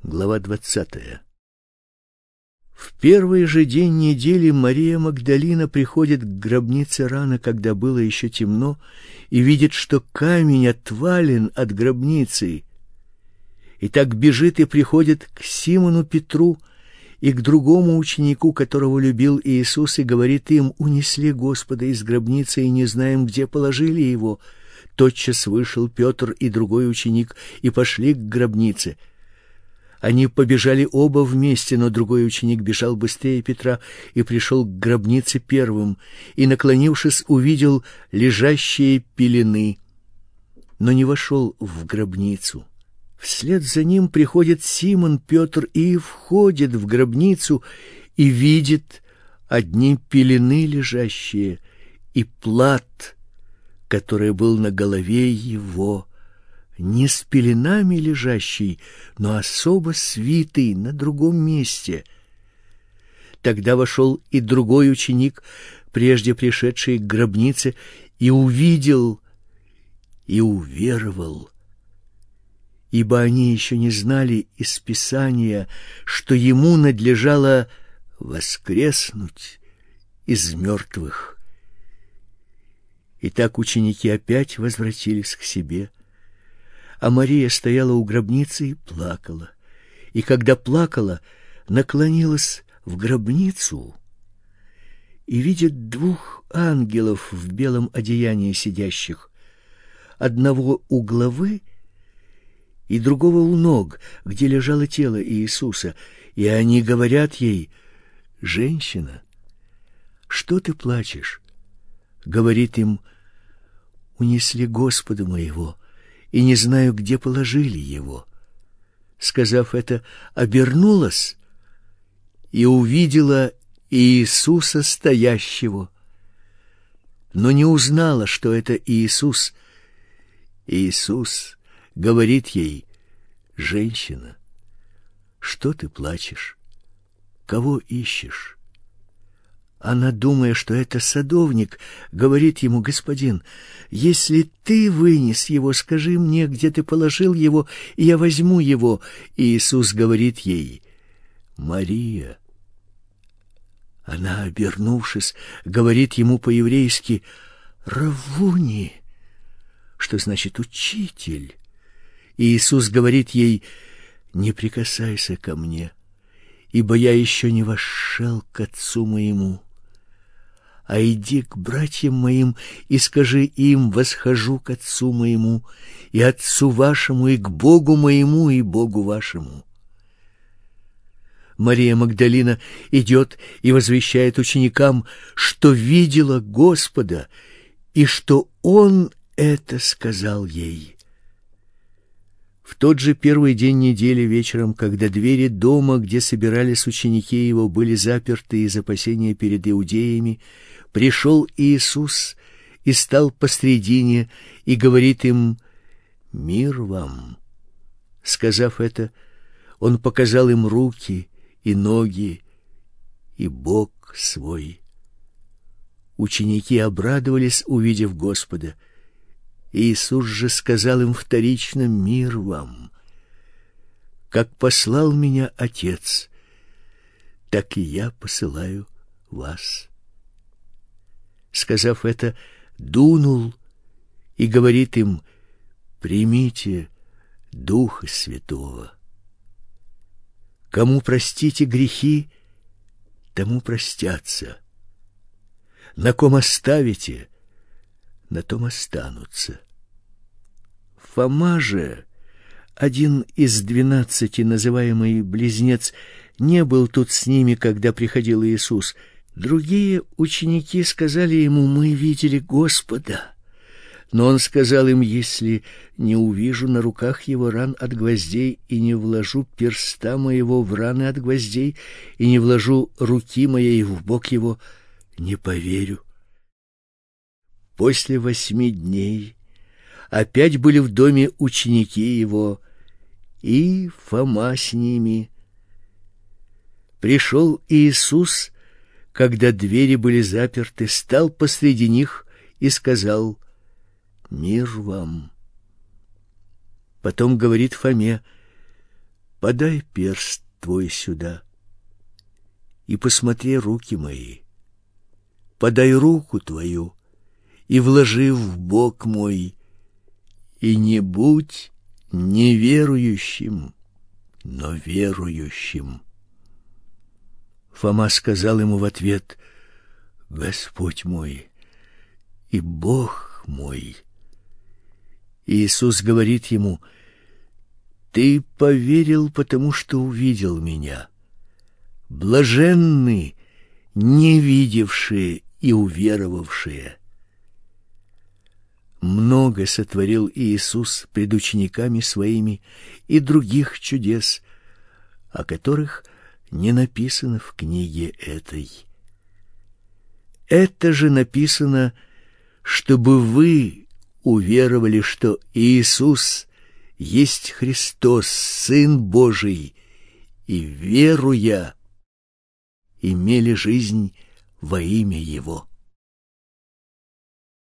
Глава 20. В первый же день недели Мария Магдалина приходит к гробнице рано, когда было еще темно, и видит, что камень отвален от гробницы. И так бежит и приходит к Симону Петру и к другому ученику, которого любил Иисус, и говорит им: «Унесли Господа из гробницы, и не знаем, где положили его». Тотчас вышел Петр и другой ученик и пошли к гробнице. Они побежали оба вместе, но другой ученик бежал быстрее Петра и пришел к гробнице первым, и, наклонившись, увидел лежащие пелены, но не вошел в гробницу. Вслед за ним приходит Симон Петр и входит в гробницу и видит одни пелены лежащие и плат, который был на голове его, не с пеленами лежащий, но особо свитый на другом месте. Тогда вошел и другой ученик, прежде пришедший к гробнице, и увидел, и уверовал. Ибо они еще не знали из Писания, что ему надлежало воскреснуть из мертвых. Итак, ученики опять возвратились к себе, а Мария стояла у гробницы и плакала. И когда плакала, наклонилась в гробницу и видит двух ангелов в белом одеянии сидящих, одного у главы и другого у ног, где лежало тело Иисуса. И они говорят ей: «Женщина, что ты плачешь?» Говорит им: «Унесли Господа моего, и не знаю, где положили его». Сказав это, обернулась и увидела Иисуса стоящего, но не узнала, что это Иисус. Иисус говорит ей: «Женщина, что ты плачешь? Кого ищешь?» Она, думая, что это садовник, говорит ему: «Господин, если ты вынес его, скажи мне, где ты положил его, и я возьму его». И Иисус говорит ей: «Мария». Она, обернувшись, говорит ему по-еврейски: «Раввуни», что значит «учитель». И Иисус говорит ей: «Не прикасайся ко мне, ибо я еще не вошел к Отцу моему. А иди к братьям моим и скажи им: восхожу к Отцу моему и Отцу вашему, и к Богу моему и Богу вашему». Мария Магдалина идет и возвещает ученикам, что видела Господа и что Он это сказал ей. В тот же первый день недели вечером, когда двери дома, где собирались ученики его, были заперты из опасения перед иудеями, пришел Иисус и стал посредине и говорит им: «Мир вам». Сказав это, он показал им руки и ноги и бок свой. Ученики обрадовались, увидев Господа. Иисус же сказал им вторично: «Мир вам! Как послал меня Отец, так и я посылаю вас». Сказав это, дунул и говорит им: «Примите Духа Святого. Кому простите грехи, тому простятся. На ком оставите, на том останутся». Фома же, один из 12, называемый Близнец, не был тут с ними, когда приходил Иисус. Другие ученики сказали ему: «Мы видели Господа». Но он сказал им: «Если не увижу на руках его ран от гвоздей, и не вложу перста моего в раны от гвоздей, и не вложу руки моей в бок его, не поверю». После 8 дней опять были в доме ученики его, и Фома с ними. Пришел Иисус, когда двери были заперты, стал посреди них и сказал: «Мир вам». Потом говорит Фоме: подай перст твой сюда и посмотри руки мои. Подай руку твою и вложи в бок мой, и не будь неверующим, но верующим. Фома сказал ему в ответ: Господь мой и Бог мой. Иисус говорит ему: ты поверил, потому что увидел меня. Блаженны не видевшие и уверовавшие. Много сотворил Иисус пред учениками своими и других чудес, о которых не написано в книге этой. Это же написано, чтобы вы уверовали, что Иисус есть Христос, Сын Божий, и, веруя, имели жизнь во имя Его.